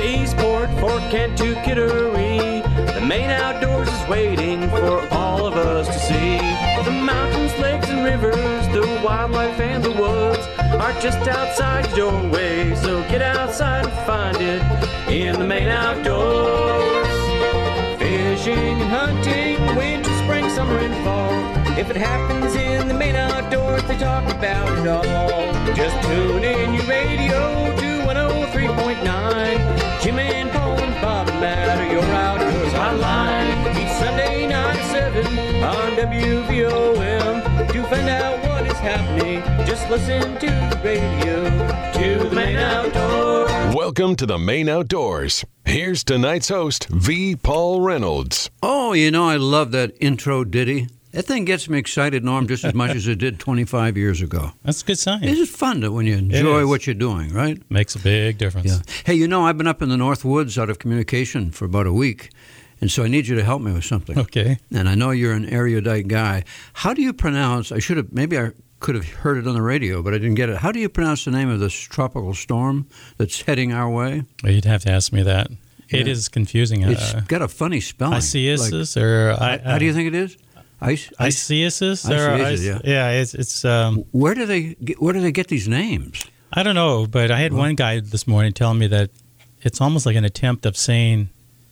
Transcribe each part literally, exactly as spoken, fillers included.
to Eastport, Fort Kent to Kittery. The Maine Outdoors is waiting for all of us to see. The mountains, lakes, and rivers, the wildlife and the woods are just outside your doorway, so get outside and find it in the Maine Outdoors. Fishing and hunting, winter, spring, summer, and fall. If it happens in the Maine Outdoors, they talk about it all. Just tune in your radio to one oh three point nine. Jim and Paul and Bob and Matt are your Outdoors Hotline. Each Sunday night at seven on W V O M. To find out what is happening, just listen to the radio, to the Maine Outdoors. Welcome to the Maine Outdoors. Here's tonight's host, V. Paul Reynolds. Oh, you know, I love that intro ditty. That thing gets me excited, Norm, just as much as it did twenty-five years ago. That's a good sign. It's just fun to, when you enjoy what you're doing, right? Makes a big difference. Yeah. Hey, you know, I've been up in the North Woods out of communication for about a week, and so I need you to help me with something. Okay. And I know you're an erudite guy. How do you pronounce, I should have, maybe I could have heard it on the radio, but I didn't get it. How do you pronounce the name of this tropical storm that's heading our way? Well, you'd have to ask me that. Yeah. It is confusing. It's uh, got a funny spelling. Isaias, like, or... I, how, how do you think it is? Ice, ice, Isaias, or Isaias, yeah. yeah, it's it's. Um, where do they get, where do they get these names? I don't know, but I had well, one guy this morning telling me that it's almost like an attempt of saying,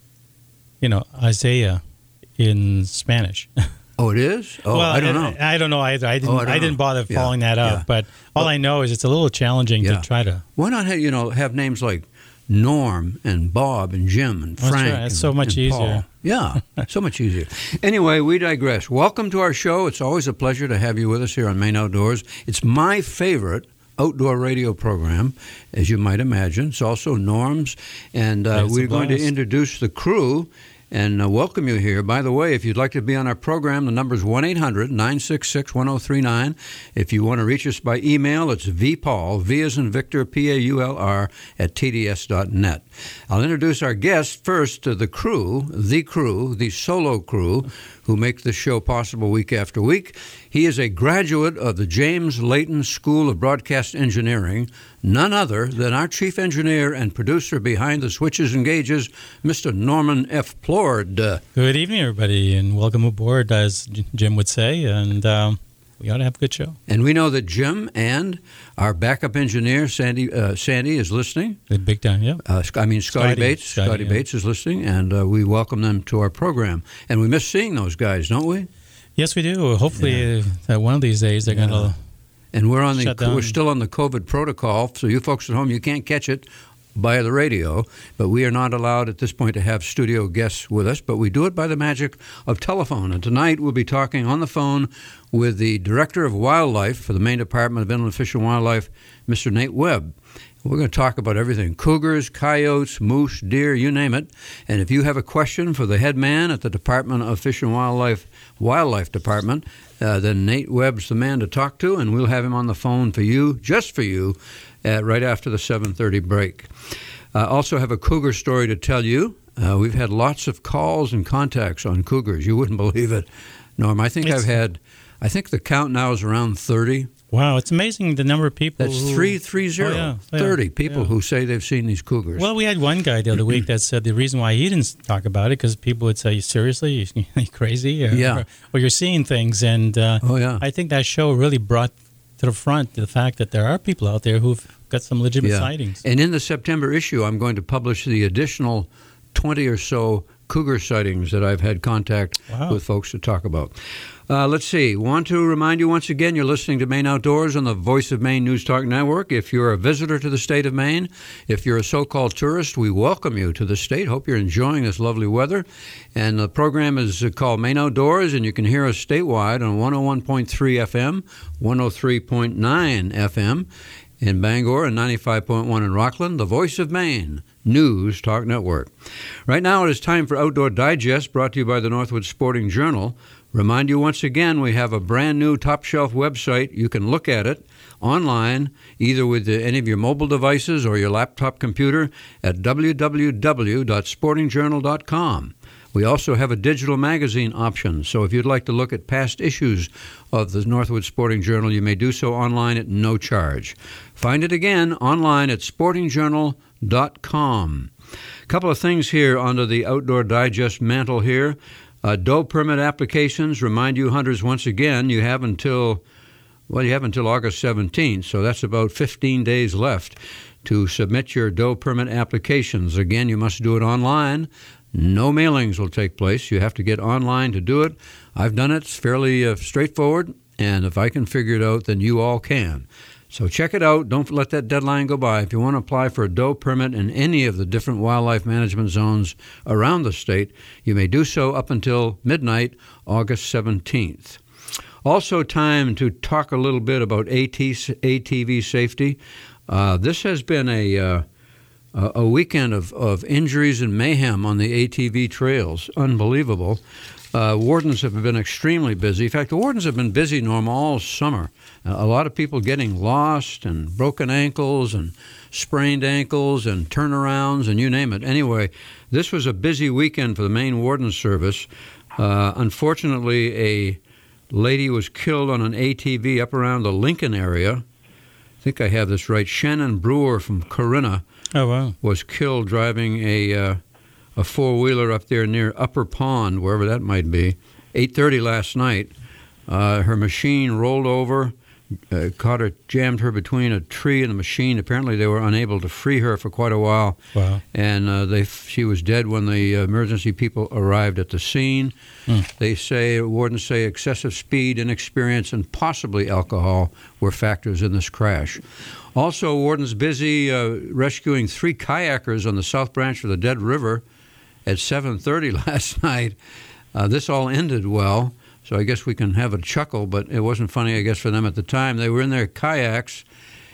you know, Isaiah in Spanish. Oh, it is? Oh, well, I don't know. I, I don't know either. I didn't. Oh, I, I didn't know. bother yeah. following that up. Yeah. But all well, I know is it's a little challenging yeah. to try to. Why not have, you know have names like Norm and Bob and Jim and Frank? That's right. It's and, so much and easier. Paul. Yeah, so much easier. Anyway, we digress. Welcome to our show. It's always a pleasure to have you with us here on Maine Outdoors. It's my favorite outdoor radio program, as you might imagine. It's also Norm's, and uh, we're going to introduce the crew and uh, welcome you here. By the way, if you'd like to be on our program, the number is one eight hundred nine six six one oh three nine. If you want to reach us by email, it's vpaul, V as in Victor, P A U L R, at T D S dot net. I'll introduce our guest first, to the crew, the crew, the solo crew, who make this show possible week after week. He is a graduate of the James Layton School of Broadcast Engineering, none other than our chief engineer and producer behind the switches and gauges, Mister Norman F. Plord. Good evening, everybody, and welcome aboard, as Jim would say, and um, we ought to have a good show. And we know that Jim and our backup engineer, Sandy, uh, Sandy is listening. The big time, yeah. Uh, I mean, Scotty, Scotty Bates. Scotty, Scotty yeah. Bates is listening, and uh, we welcome them to our program. And we miss seeing those guys, don't we? Yes, we do. Hopefully, yeah. uh, one of these days they're yeah. going to. And we're on the shut down. We're still on the COVID protocol, so you folks at home, you can't catch it by the radio, but we are not allowed at this point to have studio guests with us, but we do it by the magic of telephone. And tonight we'll be talking on the phone with the Director of Wildlife for the Maine Department of Inland Fish and Wildlife, Mister Nate Webb. We're going to talk about everything: cougars, coyotes, moose, deer, you name it. And if you have a question for the head man at the Department of Fish and Wildlife, Wildlife Department, uh, then Nate Webb's the man to talk to, and we'll have him on the phone for you, just for you, uh, right after the seven thirty break. I uh, also have a cougar story to tell you. Uh, we've had lots of calls and contacts on cougars. You wouldn't believe it, Norm. I think it's, I've had, I think the count now is around thirty. Wow, it's amazing the number of people. That's who, three, three zero, oh, yeah, yeah, thirty people yeah. who say they've seen these cougars. Well, we had one guy the other week that said the reason why he didn't talk about it because people would say, "Seriously, you you crazy?" Or, yeah. or, or you're seeing things, and uh, oh yeah, I think that show really brought to the front the fact that there are people out there who've got some legitimate yeah. sightings. And in the September issue, I'm going to publish the additional twenty or so cougar sightings that I've had contact wow. with folks to talk about. Uh, let's see. Want to remind you once again, you're listening to Maine Outdoors on the Voice of Maine News Talk Network. If you're a visitor to the state of Maine, if you're a so-called tourist, we welcome you to the state. Hope you're enjoying this lovely weather. And the program is called Maine Outdoors, and you can hear us statewide on one oh one point three F M, one oh three point nine F M in Bangor, and ninety-five point one in Rockland, the Voice of Maine News Talk Network. Right now it is time for Outdoor Digest, brought to you by the Northwood Sporting Journal. Remind you once again, we have a brand new top shelf website. You can look at it online, either with the, any of your mobile devices or your laptop computer at w w w dot sporting journal dot com. We also have a digital magazine option, so if you'd like to look at past issues of the Northwood Sporting Journal, you may do so online at no charge. Find it again online at sporting journal dot com. A couple of things here under the Outdoor Digest mantle here. Uh, doe permit applications, remind you hunters once again, you have until, well, you have until August seventeenth, so that's about fifteen days left to submit your doe permit applications. Again, you must do it online. No mailings will take place. You have to get online to do it. I've done it. It's fairly uh, straightforward, and if I can figure it out, then you all can. So check it out. Don't let that deadline go by. If you want to apply for a doe permit in any of the different wildlife management zones around the state, you may do so up until midnight, August seventeenth. Also time to talk a little bit about A T V safety. Uh, this has been a, uh, a weekend of, of injuries and mayhem on the A T V trails. Unbelievable. Uh, wardens have been extremely busy. In fact, the wardens have been busy, Norm, all summer. Uh, a lot of people getting lost and broken ankles and sprained ankles and turnarounds and you name it. Anyway, this was a busy weekend for the Maine Warden Service. Uh, unfortunately, a lady was killed on an A T V up around the Lincoln area. I think I have this right. Shannon Brewer from Corinna oh, wow. was killed driving a... Uh, a four-wheeler up there near Upper Pond, wherever that might be, eight thirty last night. Uh, her machine rolled over, uh, caught her, jammed her between a tree and the machine. Apparently they were unable to free her for quite a while. Wow. And uh, they, she was dead when the emergency people arrived at the scene. Hmm. They say, wardens say excessive speed, inexperience, and possibly alcohol were factors in this crash. Also, wardens busy uh, rescuing three kayakers on the South Branch of the Dead River at seven thirty last night. Uh, this all ended well, so I guess we can have a chuckle, but it wasn't funny, I guess, for them at the time. They were in their kayaks,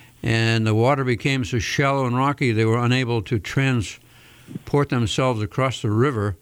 and the water became so shallow and rocky they were unable to transport themselves across the river.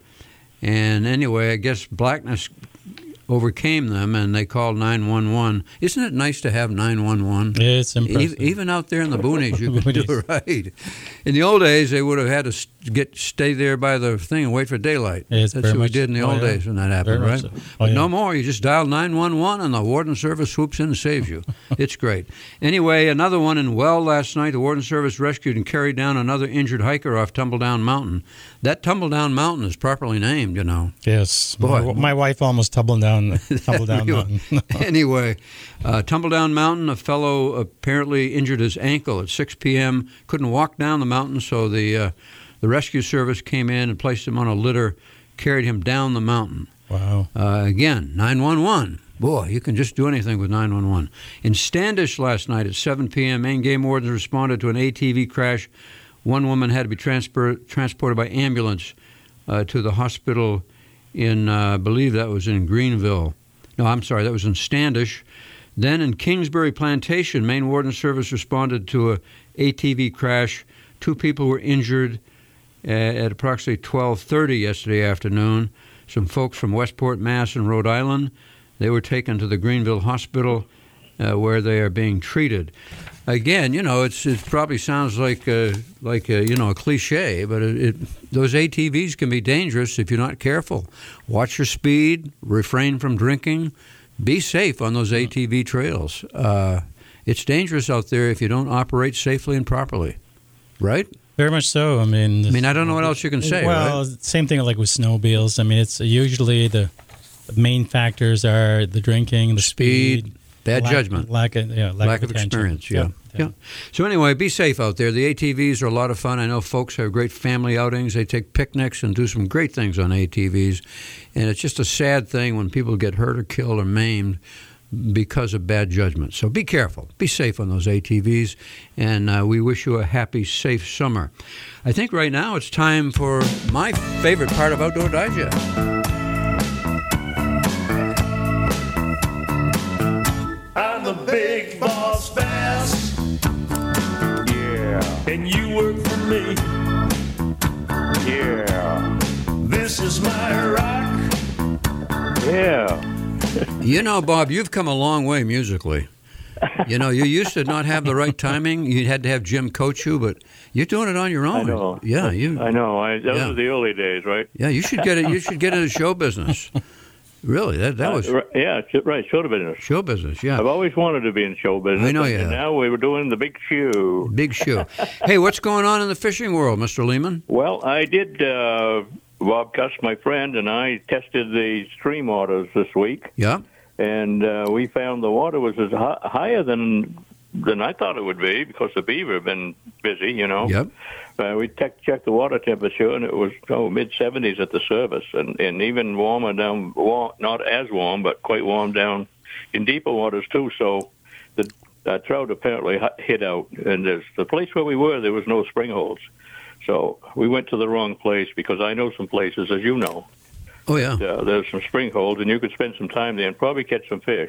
And anyway, I guess blackness overcame them, and they called nine one one. Isn't it nice to have nine one one? It's impressive. E- even out there in the boonies, you can do it right. In the old days, they would have had to get stay there by the thing and wait for daylight. It's That's what we much, did in the oh, old yeah. days when that happened, Very right? so. Oh, but yeah. no more. You just dial nine one one, and the Warden Service swoops in and saves you. It's great. Anyway, another one in Well last night. The Warden Service rescued and carried down another injured hiker off Tumbledown Mountain. That Tumbledown Mountain is properly named, you know. Yes. Boy. My, my wife almost tumbled down, tumbled down mountain. Anyway, uh, Tumbledown Mountain, a fellow apparently injured his ankle at six p.m., couldn't walk down the mountain, so the uh, the rescue service came in and placed him on a litter, carried him down the mountain. Wow. Uh, again, nine one one. Boy, you can just do anything with nine one one. In Standish last night at seven p.m., Maine Game Wardens responded to an A T V crash. One woman had to be transfer- transported by ambulance uh, to the hospital in, uh, I believe that was in Greenville. No, I'm sorry, that was in Standish. Then in Kingsbury Plantation, Maine Warden Service responded to a A T V crash. Two people were injured uh, at approximately twelve thirty yesterday afternoon. Some folks from Westport, Mass. and Rhode Island. They were taken to the Greenville Hospital uh, where they are being treated. Again, you know, it's, it probably sounds like uh, like uh, you know a cliche, but it, it, those A T Vs can be dangerous if you're not careful. Watch your speed, refrain from drinking, be safe on those A T V trails. Uh, it's dangerous out there if you don't operate safely and properly, right? Very much so. I mean, I mean, I don't know what else you can say. Well, right? Same thing like with snowmobiles. I mean, it's usually the, the main factors are the drinking, the speed. Speed. Bad lack, judgment. Lack of, yeah, lack lack of, of attention. experience, yeah. Yeah, yeah. yeah. So anyway, be safe out there. The A T Vs are a lot of fun. I know folks have great family outings. They take picnics and do some great things on A T Vs. And it's just a sad thing when people get hurt or killed or maimed because of bad judgment. So be careful. Be safe on those A T Vs. And uh, we wish you a happy, safe summer. I think right now it's time for my favorite part of Outdoor Digest. I'm the big boss bass. Yeah. And you work for me. Yeah. This is my rock. Yeah. You know, Bob, you've come a long way musically. You know, you used to not have the right timing. You had to have Jim coach you, but you're doing it on your own. I know. Yeah, you. I know. I, that yeah. was the early days, right? Yeah, you should get it. You should get into show business. Really? That that was Uh, right, yeah, it's- right. Show business. show business. Yeah. I've always wanted to be in show business. I know and you have. now we were doing the big shoe. Big shoe. Hey, what's going on in the fishing world, Mister Lehman? Well, I did. Uh, Bob Cuss, my friend, and I tested the stream waters this week, Yeah. and uh, we found the water was as hi- higher than than I thought it would be because the beaver have been busy, you know. Yep. Uh, we te- checked the water temperature, and it was oh, mid seventies at the surface, and, and even warmer down, warm, not as warm, but quite warm down in deeper waters too. So the uh, trout apparently hu- hid out, and there's the place where we were, there was no spring holes. So we went to the wrong place because I know some places, as you know. Oh yeah. Uh, there's some spring holes, and you could spend some time there and probably catch some fish.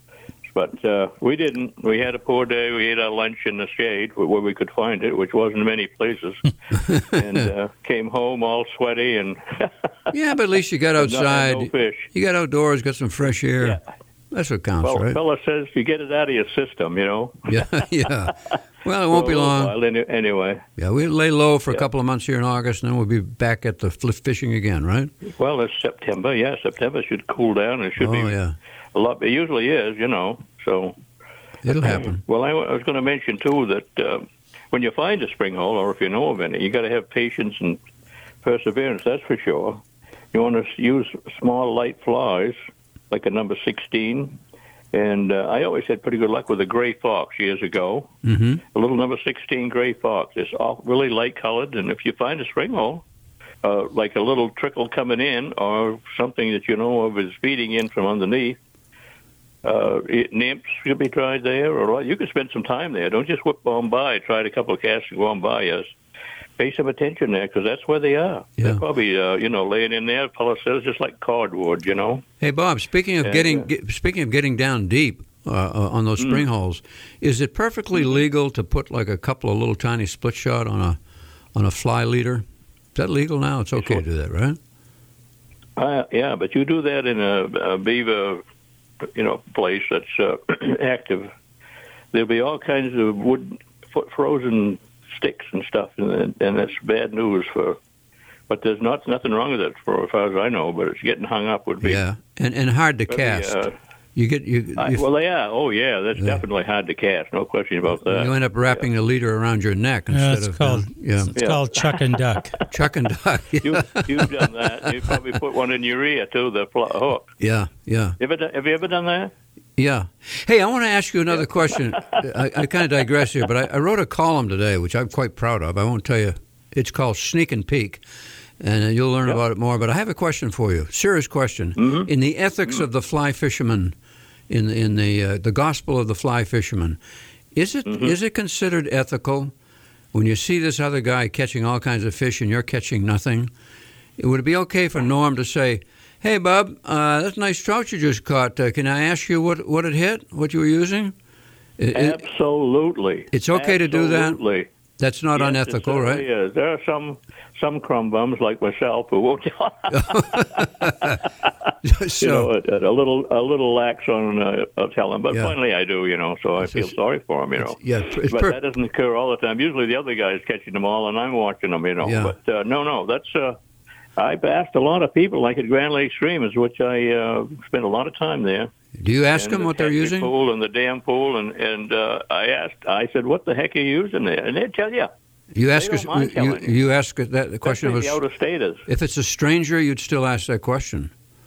But uh, we didn't. We had a poor day. We ate our lunch in the shade where we could find it, which wasn't many places, and uh, came home all sweaty and Yeah, but at least you got not- outside. no fish. You got outdoors, got some fresh air. Yeah. That's what counts, Well, right? fella says you get it out of your system, you know. Yeah, yeah. Well, it won't be For a little long. while, any- Anyway, Yeah, we'll lay low for a Yeah. couple of months here in August, and then we'll be back at the fl- fishing again, right? well, it's September. Yeah, September should cool down. It should Oh, be yeah. a lot. It usually is, you know. So. It'll happen. Well, I, I was going to mention too that uh, when you find a spring hole, or if you know of any, you got to have patience and perseverance. That's for sure. You want to use small, light flies, like a number sixteen. And uh, I always had pretty good luck with a gray fox years ago. Mm-hmm. A little number sixteen gray fox. It's all really light colored, and if you find a spring hole, uh, like a little trickle coming in, or something that you know of is feeding in from underneath. Uh, it, nymphs should be tried there, or you can spend some time there. Don't just whip on by. Try a couple of casts and go on by. Yes, pay some attention there because that's where they are. Yeah. They're probably uh, you know laying in there. Fellow says just like cardboard, you know. Hey, Bob. Speaking of And, getting uh, get, speaking of getting down deep uh, uh, on those spring holes, is it perfectly legal to put like a couple of little tiny split shot on a on a fly leader? Is that legal now? It's okay to do that, right? Uh, yeah, but you do that in a, a beaver, you know, place that's uh, active. There'll be all kinds of wood f- frozen sticks and stuff, and, and that's bad news for. But there's not nothing wrong with it, for as far as I know. But it's getting hung up would be. Yeah, and and hard to But the, cast. uh, you get you. I, you well, they are. Oh, yeah, that's Yeah. definitely hard to cast. No question about that. you end up wrapping the leader around your neck Yeah, instead it's of called uh, yeah, it's Yeah. called chuck and duck. chuck and duck. You, Yeah, you've done that. You probably put one in your ear too. The fl- hook. yeah, yeah. Ever done, have you ever done that? Yeah. Hey, I want to ask you another question. I, I kind of digress here, but I, I wrote a column today, which I'm quite proud of. I won't tell you. It's called Sneak and Peek, and you'll learn Yep. about it more. But I have a question for you. Serious question. Mhm. In the ethics of the fly fisherman, in in the uh, the gospel of the fly fisherman, is it Mhm. is it considered ethical when you see this other guy catching all kinds of fish and you're catching nothing? Would it be okay for Norm to say, "Hey, Bob, uh, that's a nice trout you just caught. Uh, can I ask you what, what it hit, what you were using?" It- it- Absolutely. It's okay to do that? Absolutely. that's not Yes, unethical, it right? certainly is. There are some some crumb bums like myself who won't. So, you know, a, a little a little lax on uh, I'll tell them, but Yeah. finally I do. You know, so I It's feel just- sorry for them. You know. yeah, it's But per- that doesn't occur all the time. Usually the other guy's catching them all, and I'm watching them, you know. Yeah. But uh, no, no, that's. Uh, I've asked a lot of people, like at Grand Lake Streamers, which I uh, spent a lot of time there. do you ask and them the what they're Tetrick using? Pool and the dam pool, and and uh, I asked, I said, "What the heck are you using there?" And they'd tell you. You ask don't us, mind you, telling you. you ask that the question That's was the outer staters. if it's a stranger, you'd still ask that question.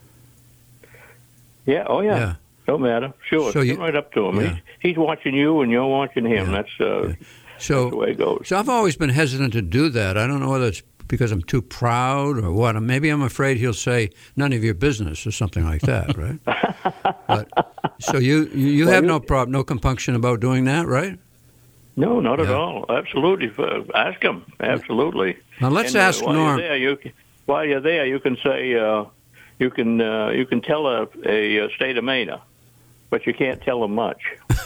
Yeah. Oh yeah. Yeah. Don't matter. Sure. So Get you- right up to him. yeah. He's, he's watching you, and you're watching him. Yeah. That's uh, So that's the way it goes. So I've always been hesitant to do that. I don't know whether it's because I'm too proud or what. Maybe I'm afraid he'll say none of your business or something like that, right? But so you you, you Well, have you- no problem, no compunction about doing that, right? No, not at Yeah. all. Absolutely. Uh, Ask him. Absolutely. Now let's And, uh, ask while Norm. You're there, you, can- while you're there, you can say, uh, you can uh, you can tell a, a state of Maine, but you can't tell them much.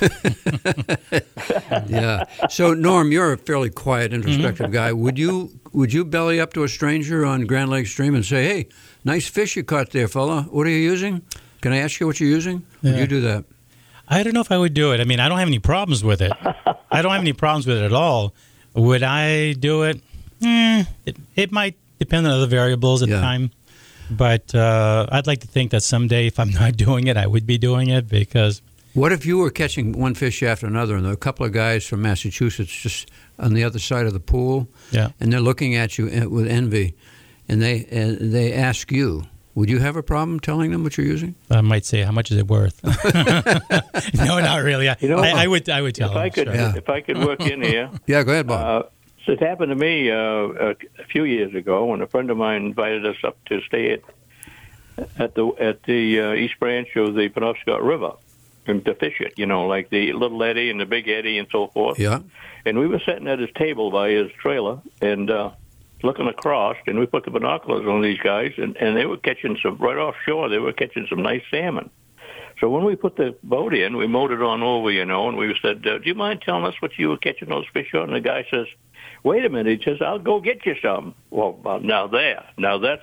Yeah. So Norm, you're a fairly quiet, introspective guy. Would you would you belly up to a stranger on Grand Lake Stream and say, "Hey, nice fish you caught there, fella. What are you using? Can I ask you what you're using?" Would Yeah. you do that? I don't know if I would do it. I mean, I don't have any problems with it. I don't have any problems with it at all. Would I do it? Eh, it, it might depend on other variables at Yeah. the time. But uh, I'd like to think that someday, if I'm not doing it, I would be doing it because. What if you were catching one fish after another, and there are a couple of guys from Massachusetts just on the other side of the pool, yeah. and they're looking at you with envy, and they uh, they ask you, would you have a problem telling them what you're using? I might say, how much is it worth? No, not really. I, You know, I, I would I would tell if them. I could, sure. Yeah. if I could work in here. Yeah, go ahead, Bob. Uh, so it happened to me uh, a, a few years ago when a friend of mine invited us up to stay at at the at the uh, East Branch of the Penobscot River and to fish it. You know, like the Little Eddy and the Big Eddy and so forth. Yeah. And we were sitting at his table by his trailer and uh, looking across, and we put the binoculars on these guys, and, and they were catching some right offshore. They were catching some nice salmon. So when we put the boat in, we mowed it on over, you know, and we said, uh, do you mind telling us what you were catching those fish on? And the guy says, wait a minute. He says, I'll go get you some. Well, well now there. Now that's...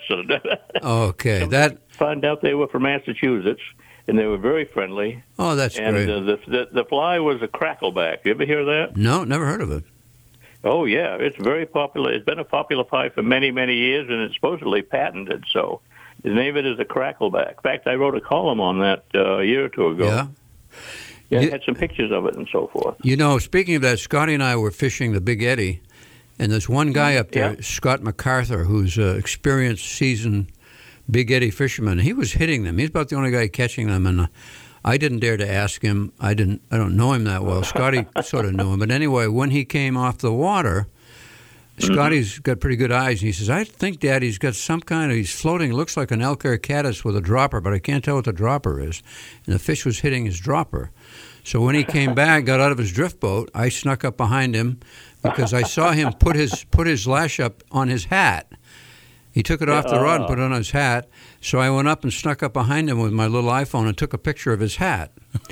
Okay, that... Find out they were from Massachusetts, and they were very friendly. Oh, that's and great. uh, the, the the fly was a crackleback. You ever hear that? No, never heard of it. Oh, yeah. It's very popular. It's been a popular fly for many, many years, and it's supposedly patented. So the name of it is a crackleback. In fact, I wrote a column on that uh, a year or two ago. Yeah? Yeah, You- I had some pictures of it and so forth. You know, speaking of that, Scotty and I were fishing the Big Eddy, and there's one guy up there, Yeah. Scott MacArthur, who's an experienced, seasoned Big Eddy fisherman. He was hitting them. He's about the only guy catching them, and uh, I didn't dare to ask him. I didn't. I don't know him that well. Scotty sort of knew him, but anyway, when he came off the water, Scotty's got pretty good eyes, and he says, "I think Daddy's got some kind of. He's floating. Looks like an elk-ear caddis with a dropper, but I can't tell what the dropper is." And the fish was hitting his dropper. So when he came back, got out of his drift boat, I snuck up behind him because I saw him put his put his lash up on his hat. He took it off the rod and put it on his hat. So I went up and snuck up behind him with my little iPhone and took a picture of his hat.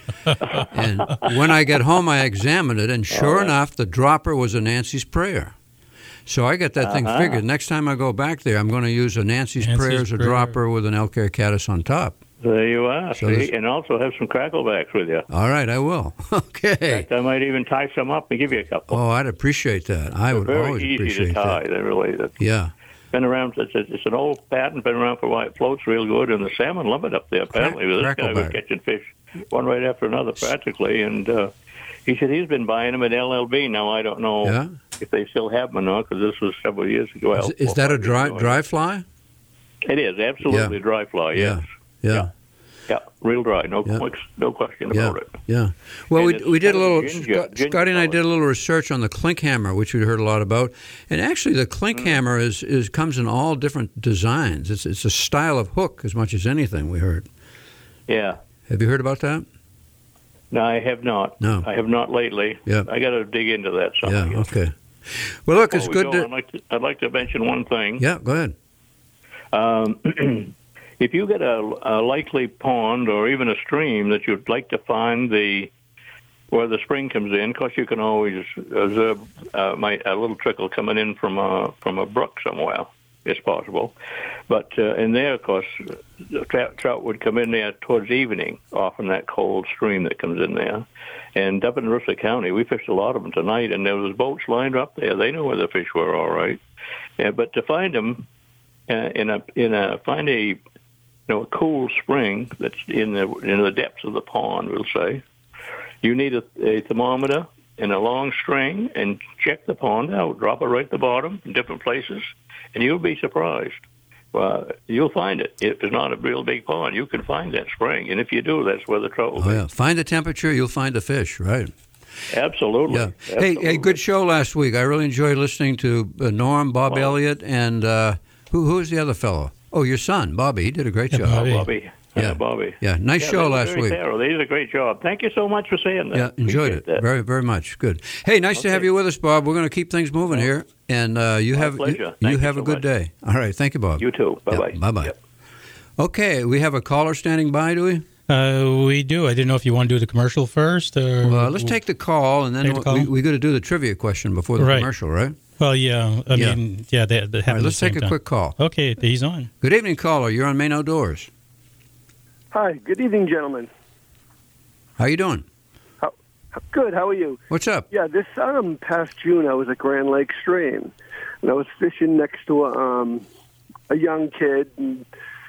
And when I got home, I examined it, and sure enough, the dropper was a Nancy's Prayer. So I got that thing Uh-huh. figured. Next time I go back there, I'm going to use a Nancy's, Nancy's Prayer as a Prayer. dropper with an elk-ear caddis on top. There you are. So see? this- And also have some cracklebacks with you. In All right, I will. Okay. fact, I might even tie some up and give you a couple. Oh, I'd appreciate that. I would Very always easy appreciate to tie. that. They really. It's Yeah. been around. It's, it's an old patent. Been around for a while. It floats real good, and the salmon love it up there. Apparently, this guy was Crackleback. catching fish one right after another, practically. And uh, he said he's been buying them at L L B. Now I don't know Yeah. if they still have them or not, because this was several years ago. Is, Well, is four, that a five years dry ago. dry fly? It is absolutely Yeah. dry fly. Yes. Yeah. Yeah. Yeah, real dry. No, Yeah. qu- no question Yeah, about it. yeah. Well, And we it's we did a kind of little. ginger- Scott- ginger Scotty and I color. did a little research on the clink hammer, which we heard a lot about. And actually, the clink Mm. hammer is, is comes in all different designs. It's it's a style of hook as much as anything. We heard. Yeah. Have you heard about that? No, I have not. No. I have not lately. Yeah. I got to dig into that. Some. Yeah. Okay. Well, look, it's Before we good go, I'd to. like to. I'd like to mention one thing. Yeah. Go ahead. Um, if you get a, a likely pond or even a stream that you'd like to find the where the spring comes in, of course you can always observe uh, my, a little trickle coming in from a from a brook somewhere. It's possible, but uh, in there, of course, the trout, trout would come in there towards evening, often that cold stream that comes in there. And up in Rooster County, we fished a lot of them tonight, and there was boats lined up there. They knew where the fish were, all right. Yeah, but to find them uh, in a in a find a you know a cool spring that's in the in the depths of the pond, we'll say, you need a, a thermometer and a long string, and check the pond out. Drop it right at the bottom in different places, and you'll be surprised. Well, you'll find it. If it's not a real big pond, you can find that spring, and if you do, that's where the trout will Oh be. yeah. Find the temperature, you'll find the fish. Right. Absolutely. Yeah. Hey, Absolutely. hey, good show last week. I really enjoyed listening to uh, Norm, Bob Well- Elliott, and uh, who who is the other fellow? Oh, your son, Bobby. He did a great Yeah, job. Bobby. Bobby. Yeah. Yeah, Bobby. Yeah, nice Yeah, show they were last very week. thorough. They did a great job. Thank you so much for saying that. Yeah, enjoyed Appreciate it that. very, very much. Good. Hey, nice to have Okay. you with us, Bob. We're going to keep things moving here, and uh, you My have pleasure. you, Thank you you have so a good much. day. All right, thank you, Bob. You too. Bye bye. Bye bye. Yep. Okay, we have a caller standing by. Do we? Uh, we do. I didn't know if you want to do the commercial first, or Well, let's take the call, and then Take the call? we we got to do the trivia question before the Right. commercial, right? Well, yeah. I Yeah. mean, yeah. They, they All happen right, at let's the same take a time. quick call. Okay, he's on. Good evening, caller. You're on Maine Outdoors. Hi, good evening, gentlemen. How you doing? Good, how are you? What's up? Yeah, this um, past June I was at Grand Lake Stream, and I was fishing next to a, um, a young kid, and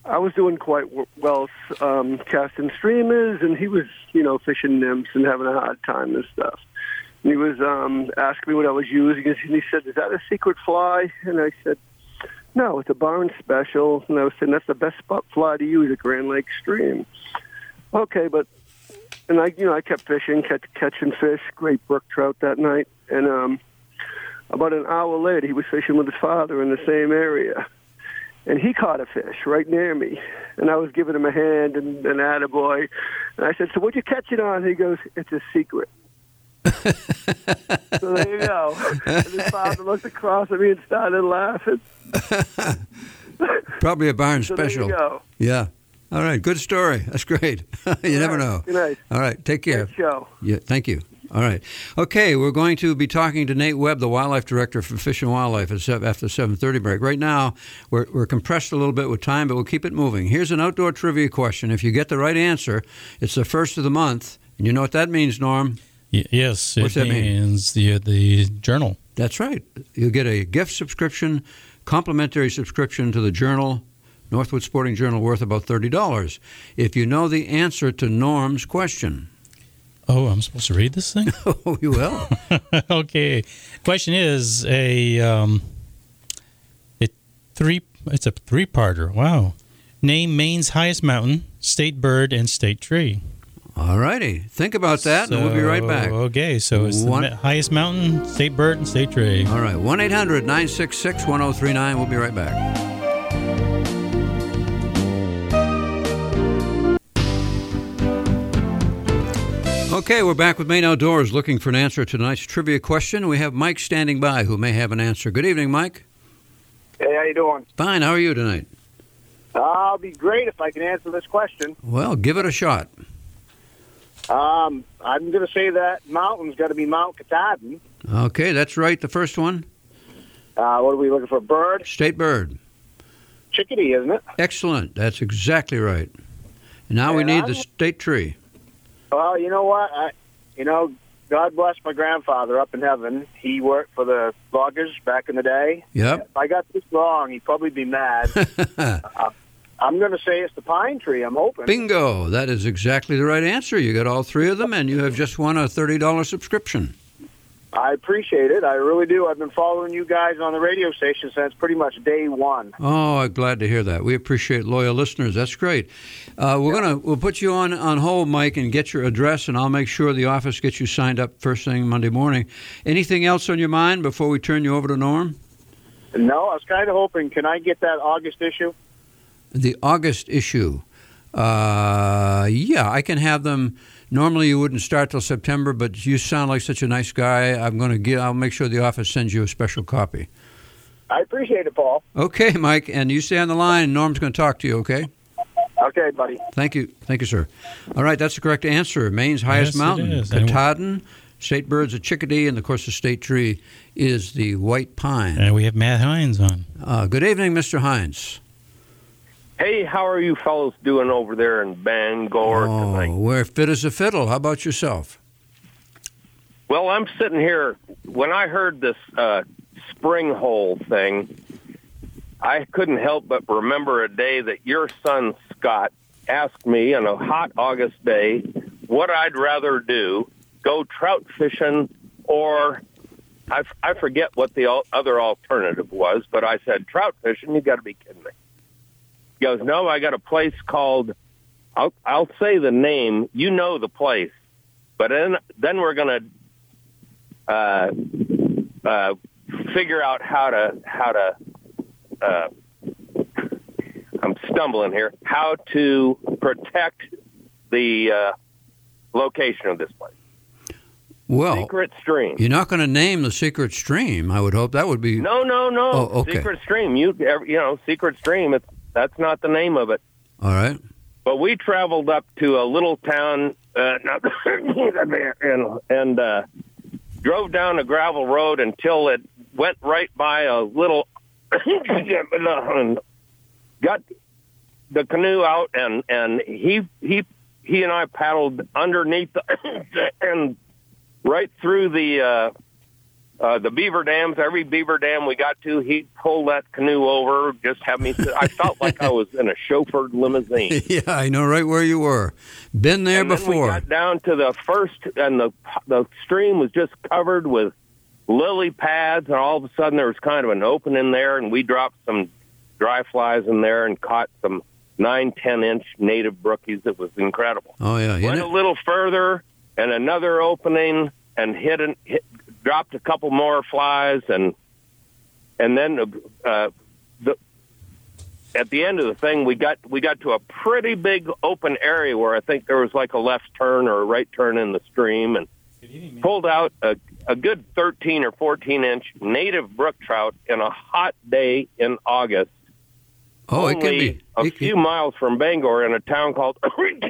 I was doing quite w- well um, casting streamers, and he was, you know, fishing nymphs and having a hard time and stuff. And he was um, asking me what I was using, and he said, "Is that a secret fly?" And I said, "No, it's a Barnes Special." And I was saying, "That's the best spot fly to use at Grand Lake Stream." Okay, but and I, you know, I kept fishing, catch, catching fish, great brook trout that night, and um, about an hour later, he was fishing with his father in the same area. And he caught a fish right near me. And I was giving him a hand and an attaboy. And I said, "So what'd you catch it on?" He goes, "It's a secret." So there you go. And his father looked across at me and started laughing. Probably a Barnes So Special. there you go. Yeah. All right. Good story. That's great. you All never right. know. Good night. All right. Take care. Great show. Yeah. Thank you. All right. Okay, we're going to be talking to Nate Webb, the wildlife director for Fish and Wildlife, at seven, after the seven thirty break. Right now, we're, we're compressed a little bit with time, but we'll keep it moving. Here's an outdoor trivia question. If you get the right answer, it's the first of the month. And you know what that means, Norm? Y- yes, What's it that mean? means the the journal. That's right. You get a gift subscription, complimentary subscription to the Journal, Northwood Sporting Journal, worth about thirty dollars. If you know the answer to Norm's question. Oh, I'm supposed to read this thing? Oh, you will. Okay. Question is a um, it three. It's a three-parter. Wow. Name Maine's highest mountain, state bird, and state tree. All righty. Think about that, and we'll be right back. So, Okay, so it's One- the ma- highest mountain, state bird, and state tree. All right. one eight hundred nine six six one oh three nine. We'll be right back. Okay, we're back with Maine Outdoors, looking for an answer to tonight's trivia question. We have Mike standing by who may have an answer. Good evening, Mike. Hey, how you doing? Fine. How are you tonight? I'll be great if I can answer this question. Well, give it a shot. Um, I'm going to say that mountain's got to be Mount Katahdin. Okay, that's right. The first one, Uh, what are we looking for? Bird? state bird. Chickadee, isn't it? Excellent. That's exactly right. And now we And need I'm- the state tree. Well, you know what? I, you know, God bless my grandfather up in heaven. He worked for the loggers back in the day. Yep. If I got this wrong, he'd probably be mad. uh, I'm going to say it's the pine tree. I'm hoping. Bingo. That is exactly the right answer. You got all three of them, and you have just won a thirty dollars subscription. I appreciate it. I really do. I've been following you guys on the radio station since pretty much day one. Oh, I'm glad to hear that. We appreciate loyal listeners. That's great. Uh, we're gonna we'll put you on on hold, Mike, and get your address, and I'll make sure the office gets you signed up first thing Monday morning. Anything else on your mind before we turn you over to Norm? No, I was kind of hoping. Can I get that August issue? The August issue. Uh, yeah, I can have them. Normally, you wouldn't start till September, but you sound like such a nice guy. I'm going to give. I'll make sure the office sends you a special copy. I appreciate it, Paul. Okay, Mike, and you stay on the line. Norm's going to talk to you. Okay. Okay, buddy. Thank you. Thank you, sir. All right, that's the correct answer. Maine's highest Yes, it mountain, is. And- Katahdin. State bird's a chickadee, and of course the state tree is the white pine. And we have Matt Hines on. Uh, good evening, Mister Hines. Hey, how are you fellows doing over there in Bangor Oh, tonight? we're fit as a fiddle. How about yourself? Well, I'm sitting here. When I heard this uh, spring hole thing, I couldn't help but remember a day that your son, Scott, asked me on a hot August day what I'd rather do, go trout fishing or I, f- I forget what the al- other alternative was, but I said, trout fishing, you got to be kidding me. He goes, no, I got a place called, I'll, I'll say the name, you know the place, but then, then we're going to uh, uh, figure out how to, how to, uh, I'm stumbling here, how to protect the uh, location of this place. Well, Secret Stream. You're not going to name the secret stream. I would hope that would be. No, no, no. Oh, okay. Secret Stream. You, you know, Secret Stream. It's, that's not the name of it. All right. But we traveled up to a little town, uh, not, and and uh, drove down a gravel road until it went right by a little, and got the canoe out, and and he he he and I paddled underneath the, and right through the uh, Uh, the beaver dams, every beaver dam we got to, he'd pull that canoe over, just have me sit. I felt like I was in a chauffeured limousine. Yeah, I know right where you were. Been there and before. Then we got down to the first, and the the stream was just covered with lily pads, and all of a sudden there was kind of an opening there, and we dropped some dry flies in there and caught some nine, ten inch native brookies. It was incredible. Oh yeah, went a little further, and another opening, and hit an hit. dropped a couple more flies, and and then uh, the at the end of the thing, we got we got to a pretty big open area where I think there was like a left turn or a right turn in the stream, and pulled out a, a good thirteen or fourteen inch native brook trout in a hot day in August. Oh, Only it can be a it few can... miles from Bangor in a town called.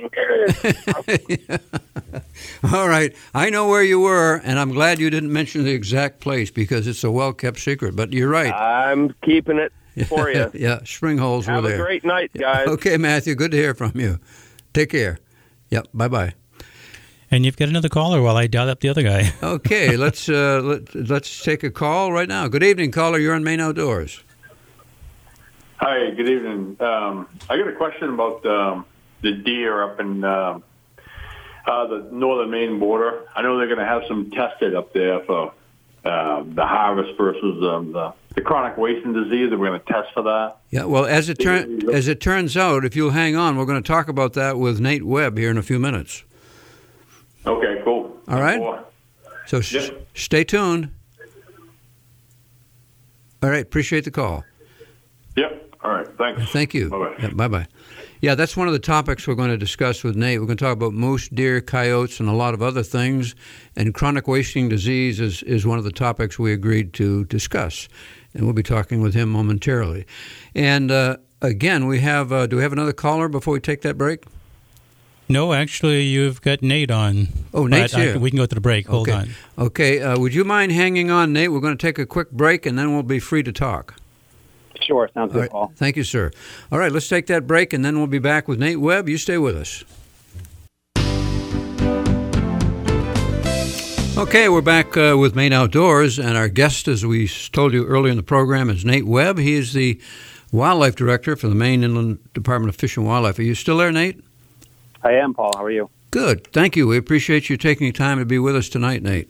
All right, I know where you were, and I'm glad you didn't mention the exact place because it's a well-kept secret. But you're right. I'm keeping it for you. Yeah, spring holes Have were a there. great night, guys. Okay, Matthew, good to hear from you. Take care. Yep, bye-bye. And you've got another caller while I dial up the other guy. Okay, let's uh, let, let's take a call right now. Good evening, caller. You're on Maine Outdoors. Hi, good evening. Um, I got a question about um, the deer up in uh, uh, the northern Maine border. I know they're going to have some tested up there for uh, the harvest versus um, the, the chronic wasting disease. We're going to test for that. Yeah, well, as it turn as it turns out, if you'll hang on, we're going to talk about that with Nate Webb here in a few minutes. Okay, cool. All right. Cool. So sh- Yep. stay tuned. All right, appreciate the call. Yep. All right, thanks. Thank you. Bye-bye. Yeah, bye-bye. Yeah, that's one of the topics we're going to discuss with Nate. We're going to talk about moose, deer, coyotes, and a lot of other things. And chronic wasting disease is, is one of the topics we agreed to discuss. And we'll be talking with him momentarily. And uh, again, we have, uh, do we have another caller before we take that break? No, actually, you've got Nate on. Oh, Nate's but I- here. we can go to the break. Hold okay. on. Okay, uh, would you mind hanging on, Nate? We're going to take a quick break, and then we'll be free to talk. Sure, sounds All good, right. Paul. Thank you, sir. All right, let's take that break, and then we'll be back with Nate Webb. You stay with us. Okay, we're back uh, with Maine Outdoors, and our guest, as we told you earlier in the program, is Nate Webb. He is the Wildlife Director for the Maine Inland Department of Fish and Wildlife. Are you still there, Nate? I am, Paul. How are you? Good. Thank you. We appreciate you taking time to be with us tonight, Nate.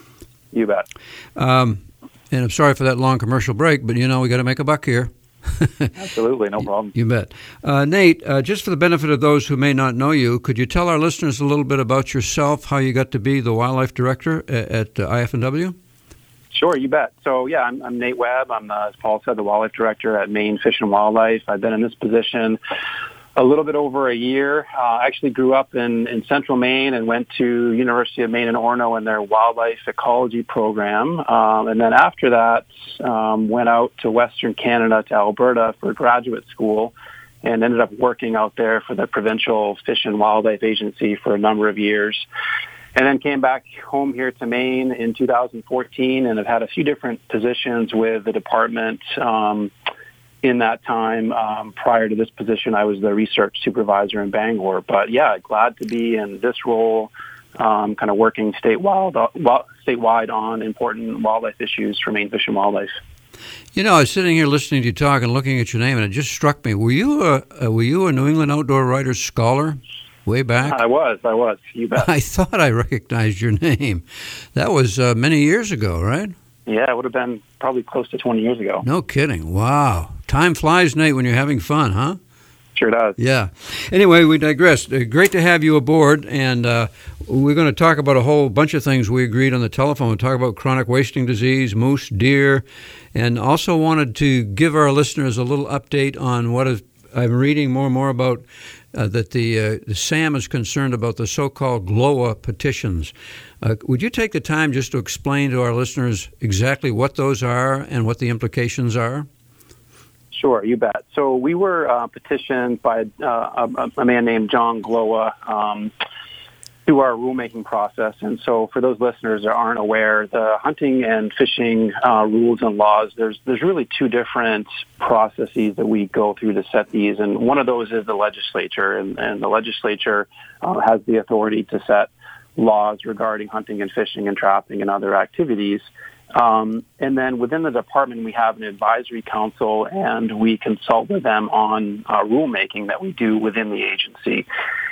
You bet. Um, and I'm sorry for that long commercial break, but, you know, we got to make a buck here. Absolutely, no problem. You bet. Uh, Nate, uh, just for the benefit of those who may not know you, could you tell our listeners a little bit about yourself, how you got to be the Wildlife Director at, at uh, I F N W? Sure, you bet. So, yeah, I'm, I'm Nate Webb. I'm, uh, as Paul said, the Wildlife Director at Maine Fish and Wildlife. I've been in this position a little bit over a year. Uh, I actually grew up in, in central Maine and went to University of Maine in Orono in their wildlife ecology program. Um, and then after that, um, went out to Western Canada, to Alberta for graduate school, and ended up working out there for the Provincial Fish and Wildlife Agency for a number of years. And then came back home here to Maine in two thousand fourteen and have had a few different positions with the department. Um, In that time, um, prior to this position, I was the research supervisor in Bangor. But yeah, glad to be in this role, um, kind of working statewide, uh, statewide on important wildlife issues for Maine Fish and Wildlife. You know, I was sitting here listening to you talk and looking at your name, and it just struck me. Were you a, uh, were you a New England Outdoor Writers Scholar way back? I was, I was. You bet. I thought I recognized your name. That was uh, many years ago, right? Yeah, it would have been probably close to twenty years ago. No kidding. Wow. Time flies, Nate, when you're having fun, huh? Sure does. Yeah. Anyway, we digress. Uh, great to have you aboard, and uh, we're going to talk about a whole bunch of things we agreed on the telephone. We'll talk about chronic wasting disease, moose, deer, and also wanted to give our listeners a little update on what is, I'm reading more and more about uh, that the, uh, the SAM is concerned about the so-called G L O A petitions. Uh, would you take the time just to explain to our listeners exactly what those are and what the implications are? Sure, you bet. So we were uh, petitioned by uh, a, a man named John G L O A um, through our rulemaking process. And so for those listeners that aren't aware, the hunting and fishing uh, rules and laws, there's there's really two different processes that we go through to set these. And one of those is the legislature. And, and the legislature uh, has the authority to set laws regarding hunting and fishing and trapping and other activities. Um, and then within the department, we have an advisory council, and we consult with them on uh, rulemaking that we do within the agency.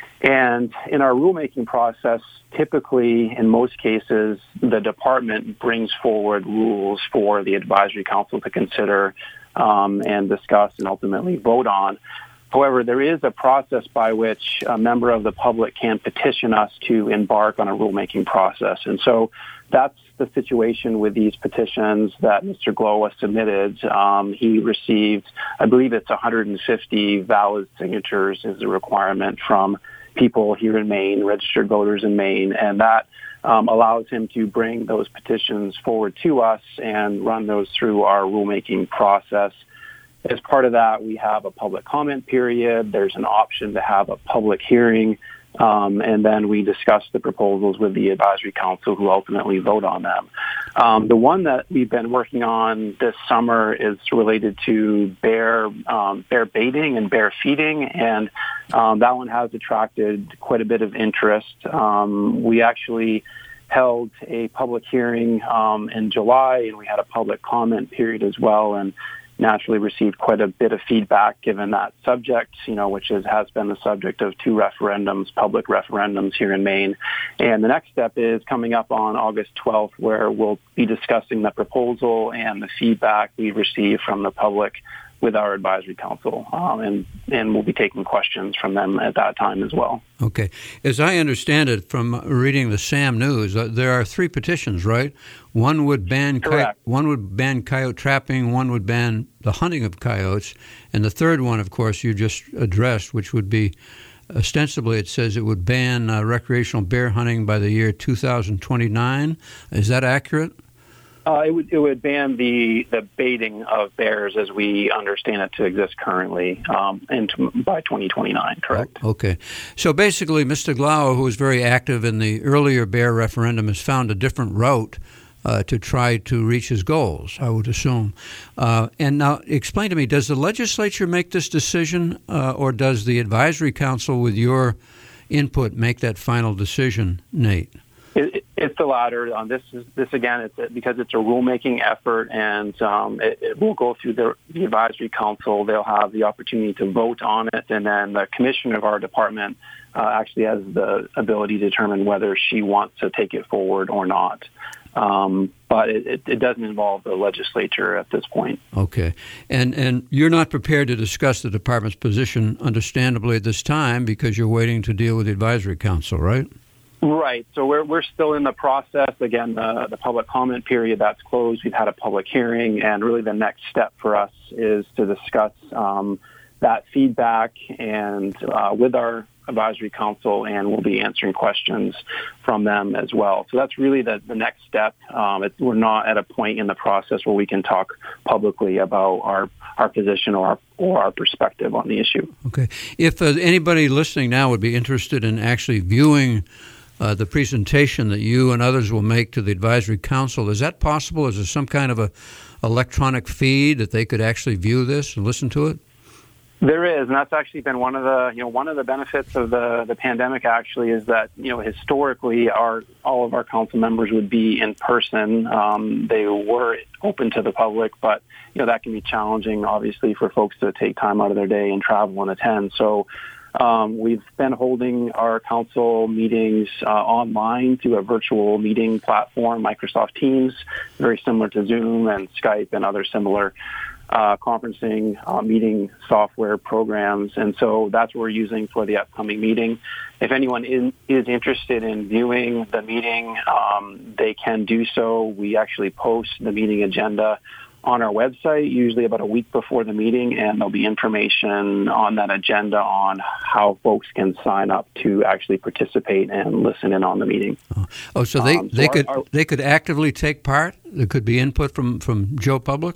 And in our rulemaking process, typically, in most cases, the department brings forward rules for the advisory council to consider um, and discuss and ultimately vote on. However, there is a process by which a member of the public can petition us to embark on a rulemaking process. And so that's the situation with these petitions that Mister Glowa submitted. Um, he received, I believe it's one hundred fifty valid signatures is the requirement from people here in Maine, registered voters in Maine, and that um, allows him to bring those petitions forward to us and run those through our rulemaking process. As part of that, we have a public comment period. There's an option to have a public hearing, um, and then we discuss the proposals with the advisory council who ultimately vote on them. Um, the one that we've been working on this summer is related to bear um, bear baiting and bear feeding, and um, that one has attracted quite a bit of interest. Um, we actually held a public hearing um, in July, and we had a public comment period as well, and naturally received quite a bit of feedback given that subject, you know, which is, has been the subject of two referendums, public referendums here in Maine. And the next step is coming up on August twelfth, where we'll be discussing the proposal and the feedback we received from the public with our advisory council, um, and, and we'll be taking questions from them at that time as well. Okay. As I understand it from reading the SAM News, uh, there are three petitions, right? One would ban coy- one would ban coyote trapping, one would ban the hunting of coyotes, and the third one, of course, you just addressed, which would be, ostensibly it says it would ban uh, recreational bear hunting by the year two thousand twenty-nine. Is that accurate? Uh, it would it would ban the, the baiting of bears as we understand it to exist currently um, into, by twenty twenty-nine, correct? Oh, okay. So basically, Mister Glowa, who was very active in the earlier bear referendum, has found a different route uh, to try to reach his goals, I would assume. Uh, and now, explain to me, does the legislature make this decision, uh, or does the advisory council, with your input, make that final decision, Nate? It, it's the latter. Um, this is this again. It's a, because it's a rulemaking effort, and um, it, it will go through the, the advisory council. They'll have the opportunity to vote on it, and then the commissioner of our department uh, actually has the ability to determine whether she wants to take it forward or not. Um, but it, it, it doesn't involve the legislature at this point. Okay, and and you're not prepared to discuss the department's position, understandably, at this time, because you're waiting to deal with the advisory council, right? Right. So we're we're still in the process. Again, the, the public comment period, that's closed. We've had a public hearing, and really the next step for us is to discuss um, that feedback and uh, with our advisory council, and we'll be answering questions from them as well. So that's really the, the next step. Um, it, we're not at a point in the process where we can talk publicly about our our position or our, or our perspective on the issue. Okay. If uh, anybody listening now would be interested in actually viewing Uh, the presentation that you and others will make to the advisory council, is that possible? Is there some kind of a electronic feed that they could actually view this and listen to it? There is, and that's actually been one of the, you know, one of the benefits of the, the pandemic actually is that, you know, historically our, all of our council members would be in person. Um, they were open to the public, but, you know, that can be challenging, obviously, for folks to take time out of their day and travel and attend. So um, we've been holding our council meetings uh, online through a virtual meeting platform, Microsoft Teams, very similar to Zoom and Skype and other similar Uh, conferencing, uh, meeting software programs, and so that's what we're using for the upcoming meeting. If anyone in, is interested in viewing the meeting, um, they can do so. We actually post the meeting agenda on our website, usually about a week before the meeting, and there'll be information on that agenda on how folks can sign up to actually participate and listen in on the meeting. Oh, oh so they, um, so they our, could our, they could actively take part? There could be input from, from Joe Public?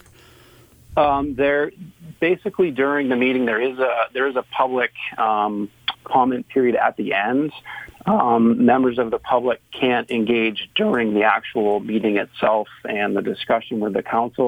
Um, there, basically during the meeting, there is a there is a public um, comment period at the end. Um, members of the public can't engage during the actual meeting itself and the discussion with the council,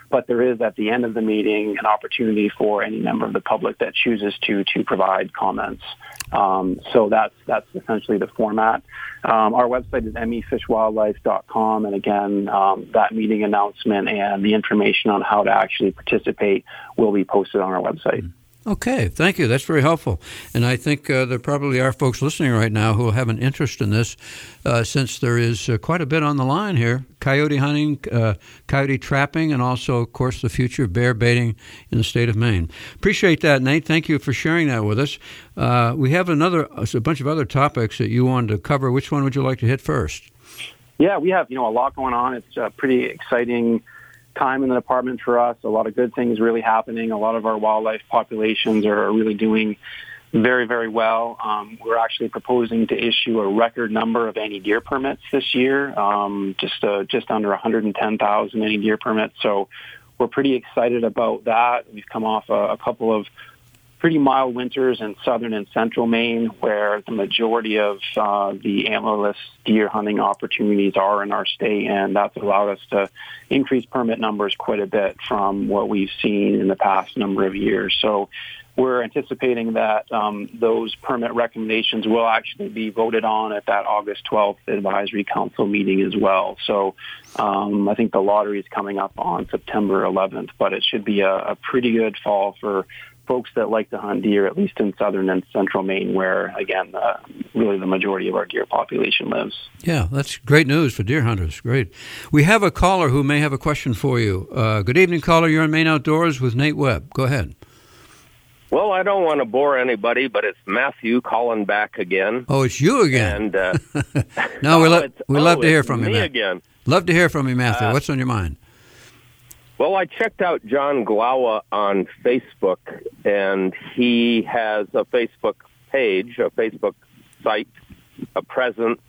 but there is at the end of the meeting an opportunity for any member of the public that chooses to to provide comments. Um, so that's that's essentially the format. Um, our website is m e fish wildlife dot com, and again, um, that meeting announcement and the information on how to actually participate will be posted on our website. Okay, thank you. That's very helpful. And I think uh, there probably are folks listening right now who will have an interest in this, uh, since there is uh, quite a bit on the line here. Coyote hunting, uh, coyote trapping, and also, of course, the future of bear baiting in the state of Maine. Appreciate that, Nate. Thank you for sharing that with us. Uh, we have another, a bunch of other topics that you wanted to cover. Which one would you like to hit first? Yeah, we have, you know, a lot going on. It's a pretty exciting time in the department for us. A lot of good things really happening. A lot of our wildlife populations are really doing very, very well. Um, we're actually proposing to issue a record number of any deer permits this year, um, just uh, just under one hundred ten thousand any deer permits. So we're pretty excited about that. We've come off a, a couple of pretty mild winters in southern and central Maine, where the majority of uh, the antlerless deer hunting opportunities are in our state, and that's allowed us to increase permit numbers quite a bit from what we've seen in the past number of years. So we're anticipating that um, those permit recommendations will actually be voted on at that August twelfth advisory council meeting as well. So um, I think the lottery is coming up on September eleventh, but it should be a, a pretty good fall for folks that like to hunt deer, at least in southern and central Maine, where, again, uh, really the majority of our deer population lives. Yeah, that's great news for deer hunters. Great. We have a caller who may have a question for you. Uh, good evening, caller. You're on Maine Outdoors with Nate Webb. Go ahead. Well, I don't want to bore anybody, but it's Matthew calling back again. Oh, it's you again. And uh, no, we, oh, lo- we oh, love to hear from you, me Matt. again. Love to hear from you, Matthew. Uh, What's on your mind? Well, I checked out John Glawa on Facebook, and he has a Facebook page, a Facebook site, a presence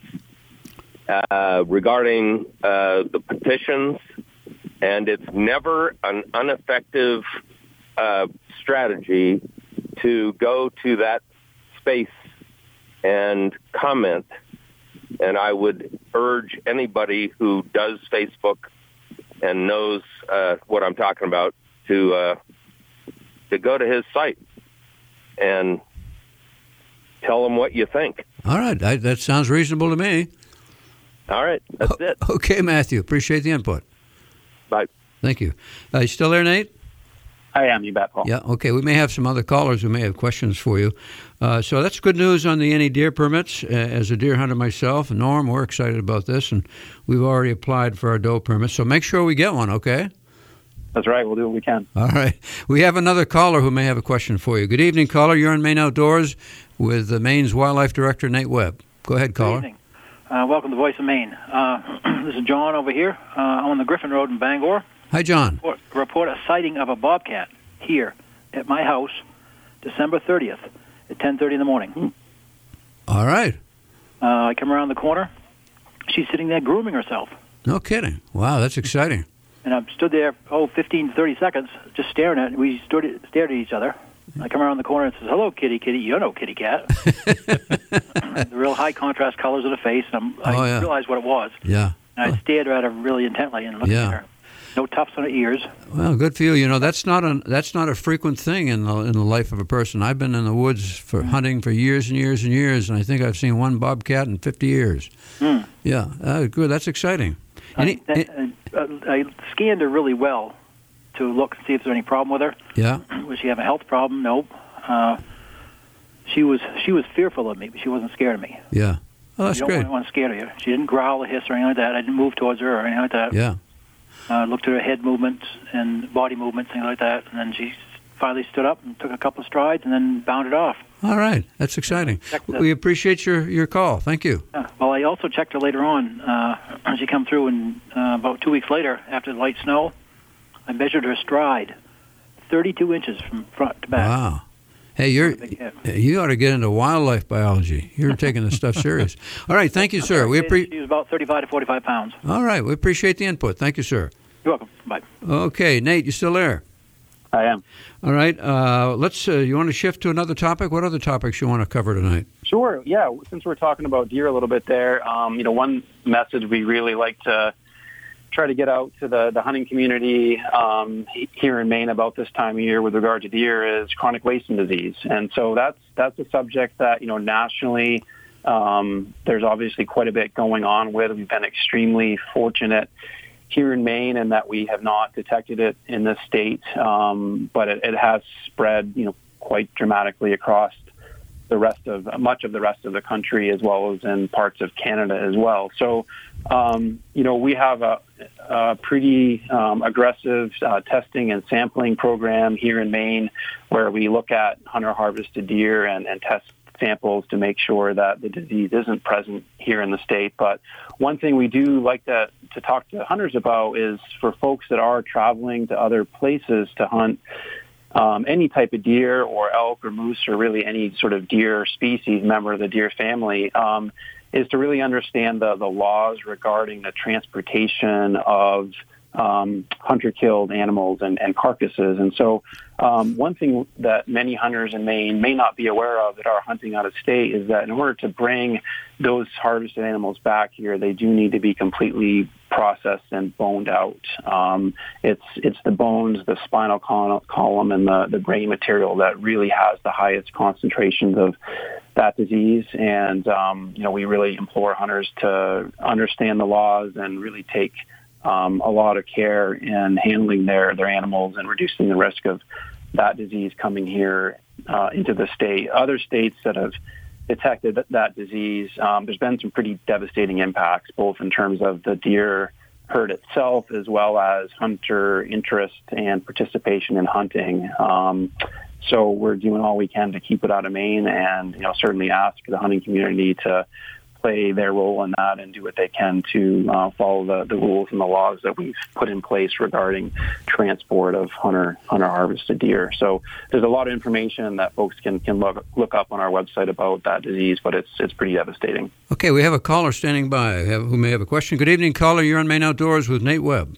uh, regarding uh, the petitions, and it's never an ineffective uh, strategy to go to that space and comment. And I would urge anybody who does Facebook and knows uh, what I'm talking about to uh, to go to his site and tell him what you think. All right. I, that sounds reasonable to me. All right. That's o- it. Okay, Matthew. Appreciate the input. Bye. Thank you. Uh, you still there, Nate? I am, you bet, Paul. Yeah, okay. We may have some other callers who may have questions for you. Uh, so that's good news on the any deer permits. Uh, as a deer hunter myself, Norm, we're excited about this, and we've already applied for our doe permit. So make sure we get one, okay? That's right. We'll do what we can. All right. We have another caller who may have a question for you. Good evening, caller. You're on Maine Outdoors with the Maine's Wildlife Director, Nate Webb. Go ahead, caller. Good evening. Uh, welcome to Voice of Maine. Uh, this is John over here. Uh, I'm on the Griffin Road in Bangor. Hi, John. Report, report a sighting of a bobcat here at my house, December thirtieth at ten thirty in the morning. All right. Uh, I come around the corner. She's sitting there grooming herself. No kidding. Wow, that's exciting. And I stood there, oh, fifteen to thirty seconds, just staring at it. We stood, stared at each other. I come around the corner and says, hello, kitty, kitty. You're no kitty cat. The real high contrast colors of the face. And I'm, I Oh, yeah. realized what it was. Yeah. And I stared at her really intently and looked Yeah. at her. No tufts on her ears. Well, good for you. You know, that's not a that's not a frequent thing in the in the life of a person. I've been in the woods for hunting for years and years and years, and I think I've seen one bobcat in fifty years. Mm. Yeah, uh, good. That's exciting. Any, I, I, I scanned her really well to look and see if there's any problem with her. yeah. Was she have a health problem? Nope. Uh, she was she was fearful of me, but she wasn't scared of me. Yeah. Oh, that's you don't great. want to scare her. She didn't growl or hiss or anything like that. I didn't move towards her or anything like that. Yeah. Uh, looked at her head movements and body movements, things like that, and then she finally stood up and took a couple of strides and then bounded off. All right. That's exciting. The, we appreciate your, your call. Thank you. Uh, well, I also checked her later on. Uh, she come through, and uh, about two weeks later, after the light snow, I measured her stride, thirty-two inches from front to back. Wow. Hey, you're you ought to get into wildlife biology. You're taking this stuff serious. All right. Thank you, sir. We appreciate. She was about thirty-five to forty-five pounds. All right. We appreciate the input. Thank you, sir. You're welcome. Bye. Okay, Nate, you still there? I am. All right. Uh, let's. Uh, you want to shift to another topic? What other topics you want to cover tonight? Sure. Yeah. Since we're talking about deer a little bit there, um, you know, one message we really like to try to get out to the, the hunting community um, here in Maine about this time of year with regard to deer is chronic wasting disease. And so that's that's a subject that, you know, nationally um, there's obviously quite a bit going on with. We've been extremely fortunate here in Maine and that we have not detected it in this state, um, but it, it has spread, you know, quite dramatically across the rest of much of the rest of the country, as well as in parts of Canada as well. So, um, you know, we have a, a pretty um, aggressive uh, testing and sampling program here in Maine, where we look at hunter-harvested deer and, and test samples to make sure that the disease isn't present here in the state. But one thing we do like to, to talk to hunters about is for folks that are traveling to other places to hunt Um, any type of deer or elk or moose or really any sort of deer species, member of the deer family, um, is to really understand the, the laws regarding the transportation of um, hunter-killed animals and, and carcasses. And so um, one thing that many hunters in Maine may not be aware of that are hunting out of state is that in order to bring those harvested animals back here, they do need to be completely processed and boned out. Um, it's it's the bones, the spinal col- column, and the, the brain material that really has the highest concentrations of that disease. And, um, you know, we really implore hunters to understand the laws and really take um, a lot of care in handling their, their animals and reducing the risk of that disease coming here uh, into the state. Other states that have detected that, that disease, um, there's been some pretty devastating impacts, both in terms of the deer herd itself, as well as hunter interest and participation in hunting. Um, so we're doing all we can to keep it out of Maine, and, you know, certainly ask the hunting community to play their role in that and do what they can to uh, follow the, the rules and the laws that we've put in place regarding transport of hunter hunter harvested deer. So there's a lot of information that folks can can look look up on our website about that disease, but it's it's pretty devastating. Okay, we have a caller standing by who may have a question. Good evening, caller. You're on Maine Outdoors with Nate Webb.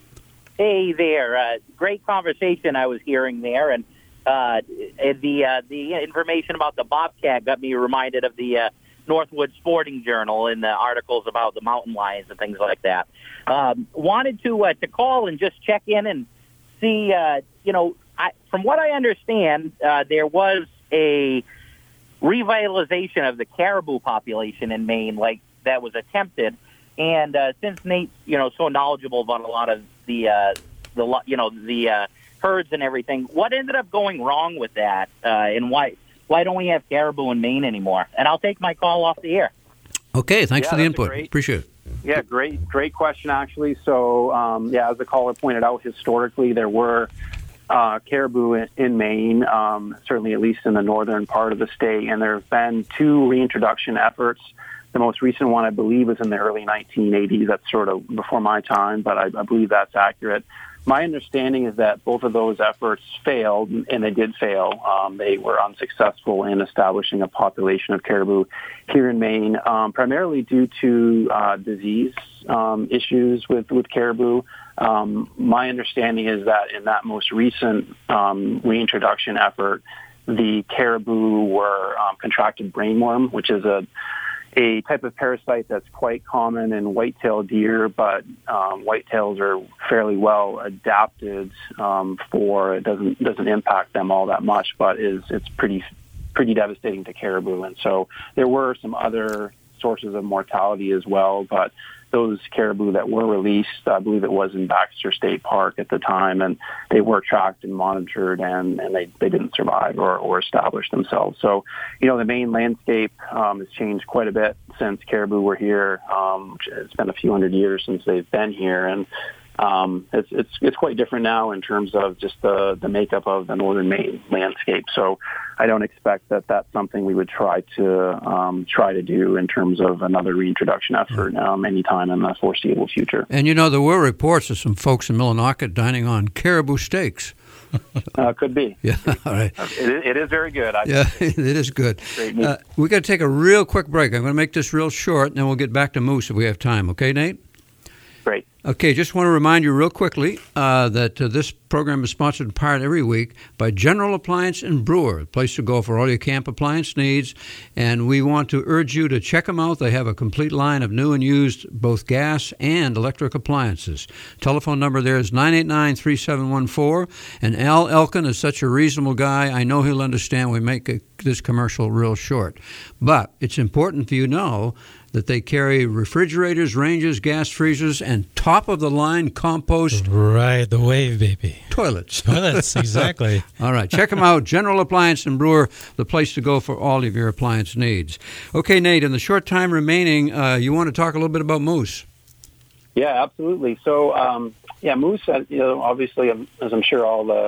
Hey there. Uh, great conversation I was hearing there, and uh, the uh, the information about the bobcat got me reminded of the uh, Northwood Sporting Journal and the articles about the mountain lions and things like that. Um, wanted to uh, to call and just check in and see, uh, you know, I, from what I understand, uh, there was a revitalization of the caribou population in Maine, like that was attempted. And uh, since Nate's, you know, so knowledgeable about a lot of the, uh, the you know, the uh, herds and everything, what ended up going wrong with that, uh, and why? Why don't we have caribou in Maine anymore? And I'll take my call off the air. Okay, thanks yeah, for the input. Great, Appreciate it. Yeah, great, great question, actually. So, um, yeah, as the caller pointed out, historically there were uh, caribou in, in Maine, um, certainly at least in the northern part of the state, and there have been two reintroduction efforts. The most recent one, I believe, was in the early nineteen eighties. That's sort of before my time, but I, I believe that's accurate. My understanding is that both of those efforts failed, and they did fail. Um, they were unsuccessful in establishing a population of caribou here in Maine, um, primarily due to uh, disease um, issues with, with caribou. Um, my understanding is that in that most recent um, reintroduction effort, the caribou were um, contracted brainworm, which is a a type of parasite that's quite common in white-tailed deer, but um, whitetails are fairly well adapted um, for, it doesn't doesn't impact them all that much, but is it's pretty pretty devastating to caribou. And so there were some other sources of mortality as well, but those caribou that were released, I believe it was in Baxter State Park at the time, and they were tracked and monitored, and, and they, they didn't survive or, or establish themselves. So, you know, the Maine landscape um, has changed quite a bit since caribou were here. Um, it's been a few hundred years since they've been here, and um, it's, it's it's quite different now in terms of just the, the makeup of the northern Maine landscape. So I don't expect that that's something we would try to um, try to do in terms of another reintroduction effort um, anytime in the foreseeable future. And, you know, there were reports of some folks in Millinocket dining on caribou steaks. uh, could be. Yeah, all right. It is, it is very good. I yeah, it is good. Uh, we got to take a real quick break. I'm going to make this real short, and then we'll get back to moose if we have time. Okay, Nate? Great. Okay, just want to remind you real quickly uh, that uh, this program is sponsored in part every week by General Appliance and Brewer, a place to go for all your camp appliance needs. And we want to urge you to check them out. They have a complete line of new and used both gas and electric appliances. Telephone number there is nine eight nine, three seven one four. And Al Elkin is such a reasonable guy. I know he'll understand we make a, this commercial real short. But it's important for you to know that they carry refrigerators, ranges, gas freezers, and top-of-the-line compost. Right, the wave, baby. Toilets. Toilets, exactly. All right, check them out. General Appliance and Brewer, the place to go for all of your appliance needs. Okay, Nate, in the short time remaining, uh, you want to talk a little bit about moose. Yeah, absolutely. So, um, yeah, moose, uh, you know, obviously, um, as I'm sure all the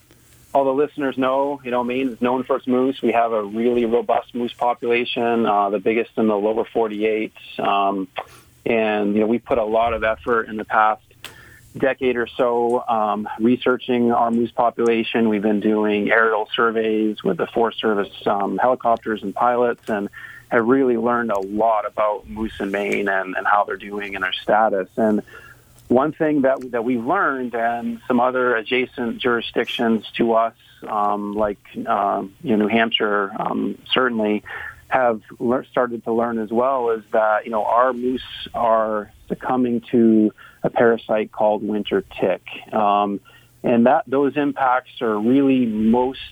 all the listeners know, you know, Maine is known for its moose. We have a really robust moose population, uh, the biggest in the lower forty-eight. Um, and, you know, we put a lot of effort in the past decade or so um, researching our moose population. We've been doing aerial surveys with the Forest Service um, helicopters and pilots, and have really learned a lot about moose in Maine and, and how they're doing and their status. And one thing that that we've learned, and some other adjacent jurisdictions to us, um, like uh, you know, New Hampshire, um, certainly have le- started to learn as well, is that you know our moose are succumbing to a parasite called winter tick, um, and that those impacts are really most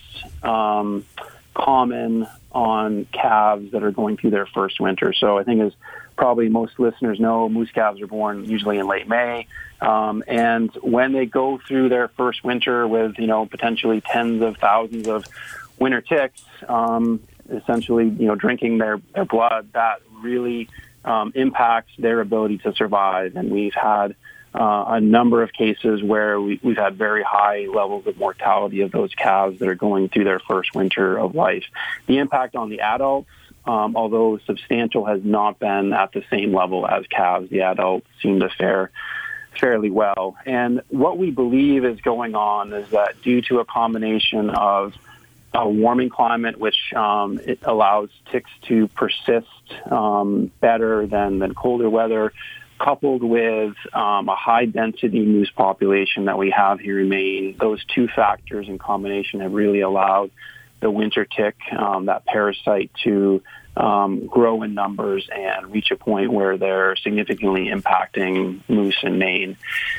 um, common on calves that are going through their first winter. So I think as probably most listeners know, moose calves are born usually in late May. Um, and when they go through their first winter with, you know, potentially tens of thousands of winter ticks, um, essentially, you know, drinking their, their blood, that really um, impacts their ability to survive. And we've had uh, a number of cases where we, we've had very high levels of mortality of those calves that are going through their first winter of life. The impact on the adults, Um, although substantial, has not been at the same level as calves. The adults seem to fare fairly well. And what we believe is going on is that due to a combination of a warming climate, which um, it allows ticks to persist um, better than, than colder weather, coupled with um, a high-density moose population that we have here in Maine, those two factors in combination have really allowed the winter tick, um, that parasite, to um, grow in numbers and reach a point where they're significantly impacting moose in Maine.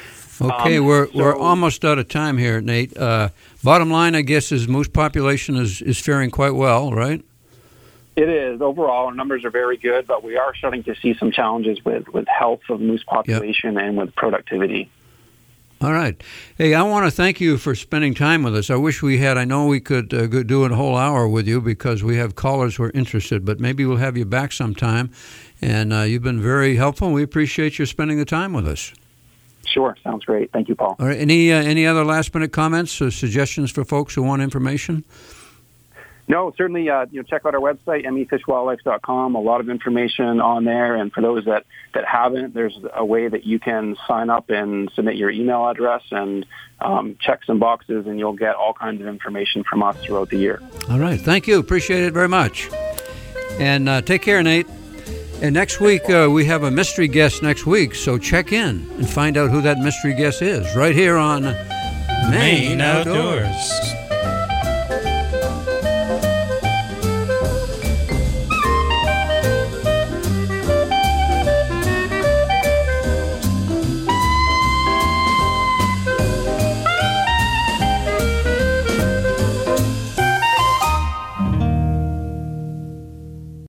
Okay, um, we're so, we're almost out of time here, Nate. Uh, bottom line, I guess, is moose population is, is faring quite well, right? It is. Overall, our numbers are very good, but we are starting to see some challenges with, with health of moose population yep. and with productivity. All right. Hey, I want to thank you for spending time with us. I wish we had, I know we could uh, go do a whole hour with you because we have callers who are interested, but maybe we'll have you back sometime. And uh, you've been very helpful. We appreciate you spending the time with us. Sure. Sounds great. Thank you, Paul. All right. Any, uh, any other last-minute comments or suggestions for folks who want information? No, certainly, uh, you know, check out our website, m e fish wildlife dot com. A lot of information on there. And for those that, that haven't, there's a way that you can sign up and submit your email address and um, check some boxes, and you'll get all kinds of information from us throughout the year. All right. Thank you. Appreciate it very much. And uh, take care, Nate. And next week, uh, we have a mystery guest next week, so check in and find out who that mystery guest is right here on Maine, Maine Outdoors. Outdoors.